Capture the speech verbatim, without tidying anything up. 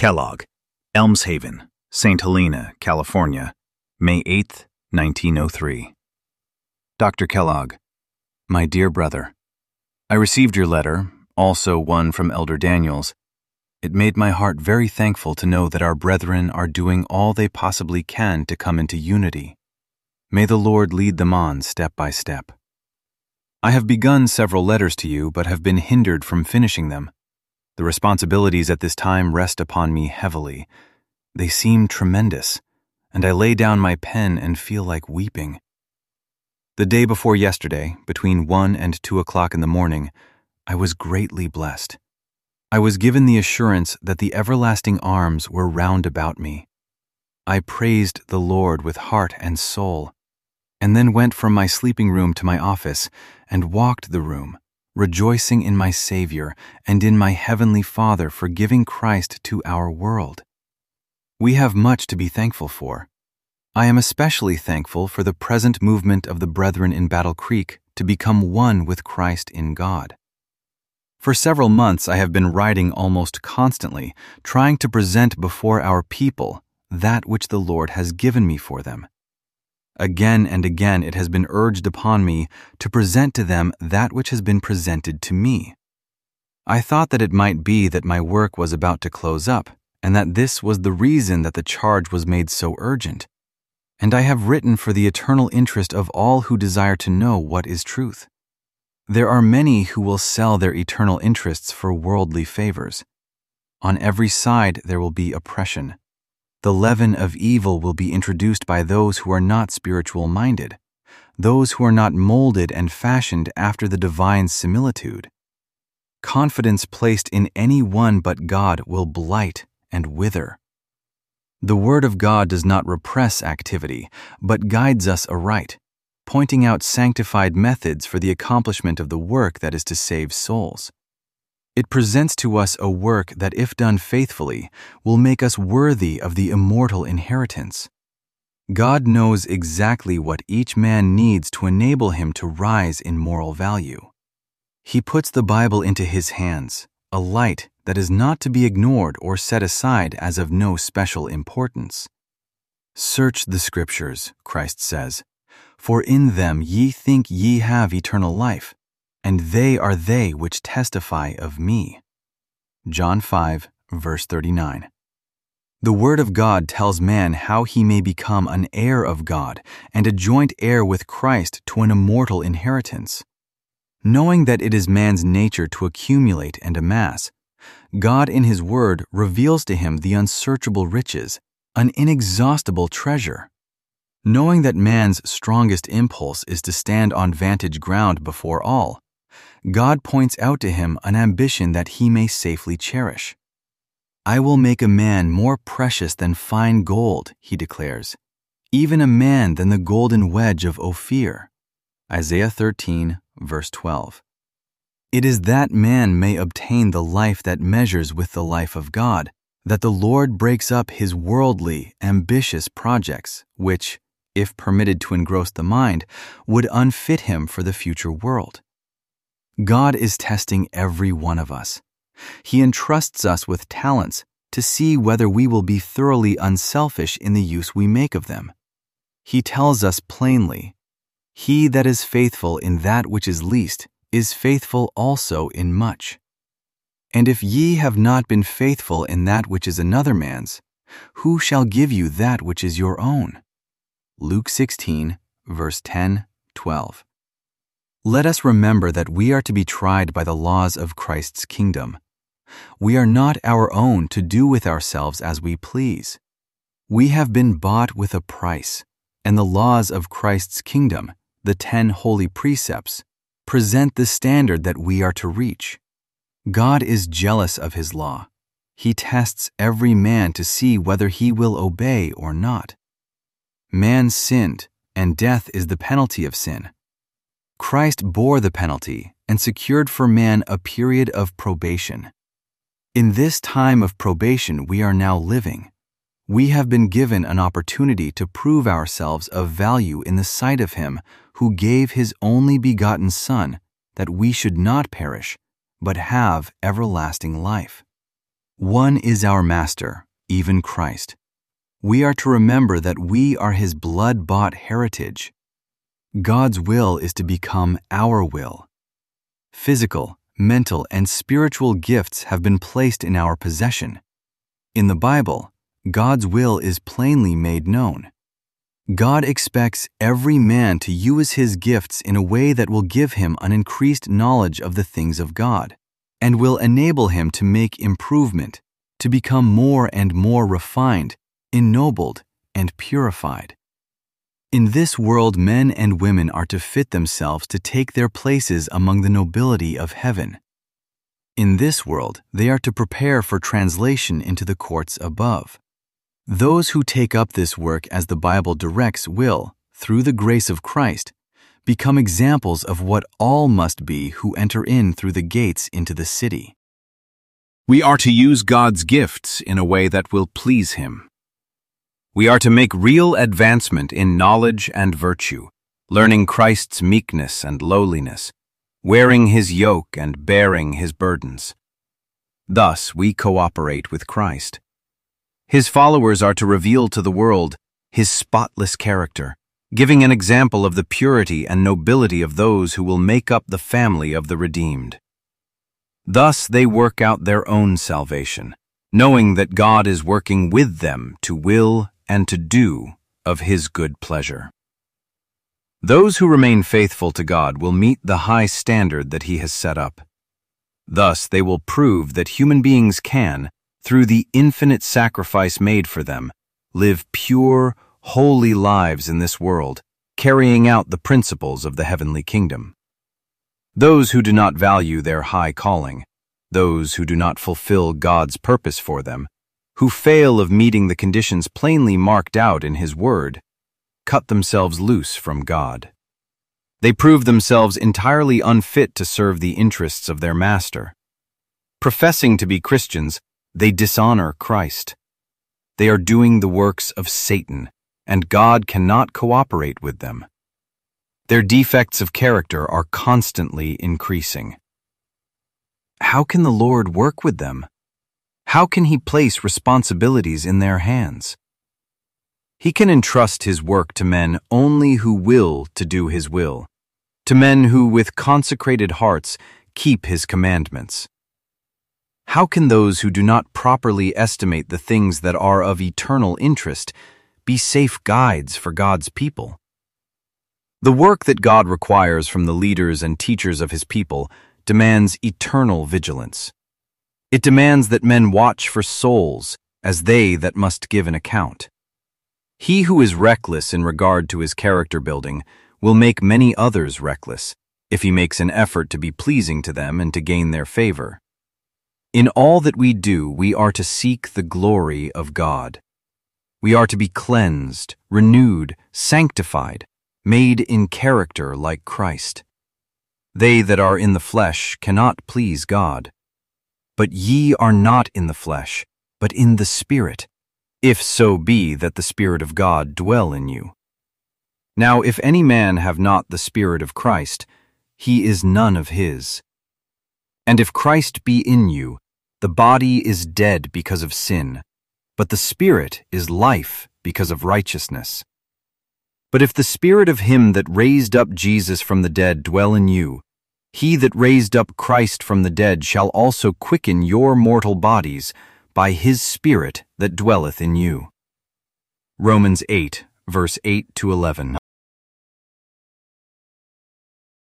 Kellogg, Elms Haven, Saint Helena, California, May eighth, nineteen oh three. Doctor Kellogg, my dear brother, I received your letter, also one from Elder Daniels. It made my heart very thankful to know that our brethren are doing all they possibly can to come into unity. May the Lord lead them on step by step. I have begun several letters to you, but have been hindered from finishing them. The responsibilities at this time rest upon me heavily. They seem tremendous, and I lay down my pen and feel like weeping. The day before yesterday, between one and two o'clock in the morning, I was greatly blessed. I was given the assurance that the everlasting arms were round about me. I praised the Lord with heart and soul, and then went from my sleeping room to my office and walked the room, rejoicing in my Savior and in my Heavenly Father for giving Christ to our world. We have much to be thankful for. I am especially thankful for the present movement of the brethren in Battle Creek to become one with Christ in God. For several months I have been writing almost constantly, trying to present before our people that which the Lord has given me for them. Again and again it has been urged upon me to present to them that which has been presented to me. I thought that it might be that my work was about to close up, and that this was the reason that the charge was made so urgent. And I have written for the eternal interest of all who desire to know what is truth. There are many who will sell their eternal interests for worldly favors. On every side there will be oppression. The leaven of evil will be introduced by those who are not spiritual-minded, those who are not molded and fashioned after the divine similitude. Confidence placed in any one but God will blight and wither. The Word of God does not repress activity, but guides us aright, pointing out sanctified methods for the accomplishment of the work that is to save souls. It presents to us a work that, if done faithfully, will make us worthy of the immortal inheritance. God knows exactly what each man needs to enable him to rise in moral value. He puts the Bible into his hands, a light that is not to be ignored or set aside as of no special importance. Search the Scriptures, Christ says, for in them ye think ye have eternal life, and they are they which testify of me. John five, verse thirty-nine. The Word of God tells man how he may become an heir of God and a joint heir with Christ to an immortal inheritance. Knowing that it is man's nature to accumulate and amass, God in His Word reveals to him the unsearchable riches, an inexhaustible treasure. Knowing that man's strongest impulse is to stand on vantage ground before all, God points out to him an ambition that he may safely cherish. I will make a man more precious than fine gold, he declares, even a man than the golden wedge of Ophir. Isaiah thirteen, verse twelve. It is that man may obtain the life that measures with the life of God, that the Lord breaks up his worldly, ambitious projects, which, if permitted to engross the mind, would unfit him for the future world. God is testing every one of us. He entrusts us with talents to see whether we will be thoroughly unselfish in the use we make of them. He tells us plainly, "He that is faithful in that which is least is faithful also in much. And if ye have not been faithful in that which is another man's, who shall give you that which is your own?" Luke sixteen, verse ten, twelve. Let us remember that we are to be tried by the laws of Christ's kingdom. We are not our own to do with ourselves as we please. We have been bought with a price, and the laws of Christ's kingdom, the ten holy precepts, present the standard that we are to reach. God is jealous of His law. He tests every man to see whether he will obey or not. Man sinned, and death is the penalty of sin. Christ bore the penalty and secured for man a period of probation. In this time of probation we are now living. We have been given an opportunity to prove ourselves of value in the sight of Him who gave His only begotten Son, that we should not perish, but have everlasting life. One is our Master, even Christ. We are to remember that we are His blood-bought heritage. God's will is to become our will. Physical, mental, and spiritual gifts have been placed in our possession. In the Bible, God's will is plainly made known. God expects every man to use his gifts in a way that will give him an increased knowledge of the things of God, and will enable him to make improvement, to become more and more refined, ennobled, and purified. In this world, men and women are to fit themselves to take their places among the nobility of heaven. In this world, they are to prepare for translation into the courts above. Those who take up this work as the Bible directs will, through the grace of Christ, become examples of what all must be who enter in through the gates into the city. We are to use God's gifts in a way that will please Him. We are to make real advancement in knowledge and virtue, learning Christ's meekness and lowliness, wearing His yoke and bearing His burdens. Thus, we cooperate with Christ. His followers are to reveal to the world His spotless character, giving an example of the purity and nobility of those who will make up the family of the redeemed. Thus they work out their own salvation, knowing that God is working with them to will and to do of His good pleasure. Those who remain faithful to God will meet the high standard that He has set up. Thus they will prove that human beings can, through the infinite sacrifice made for them, live pure, holy lives in this world, carrying out the principles of the heavenly kingdom. Those who do not value their high calling, those who do not fulfill God's purpose for them, who fail of meeting the conditions plainly marked out in His Word, cut themselves loose from God. They prove themselves entirely unfit to serve the interests of their Master. Professing to be Christians, they dishonor Christ. They are doing the works of Satan, and God cannot cooperate with them. Their defects of character are constantly increasing. How can the Lord work with them? How can He place responsibilities in their hands? He can entrust His work to men only who will to do His will, to men who with consecrated hearts keep His commandments. How can those who do not properly estimate the things that are of eternal interest be safe guides for God's people? The work that God requires from the leaders and teachers of His people demands eternal vigilance. It demands that men watch for souls as they that must give an account. He who is reckless in regard to his character building will make many others reckless if he makes an effort to be pleasing to them and to gain their favor. In all that we do, we are to seek the glory of God. We are to be cleansed, renewed, sanctified, made in character like Christ. They that are in the flesh cannot please God. But ye are not in the flesh, but in the Spirit, if so be that the Spirit of God dwell in you. Now if any man have not the Spirit of Christ, he is none of his. And if Christ be in you, the body is dead because of sin, but the Spirit is life because of righteousness. But if the Spirit of Him that raised up Jesus from the dead dwell in you, He that raised up Christ from the dead shall also quicken your mortal bodies by His Spirit that dwelleth in you. Romans eight, verse eight to eleven.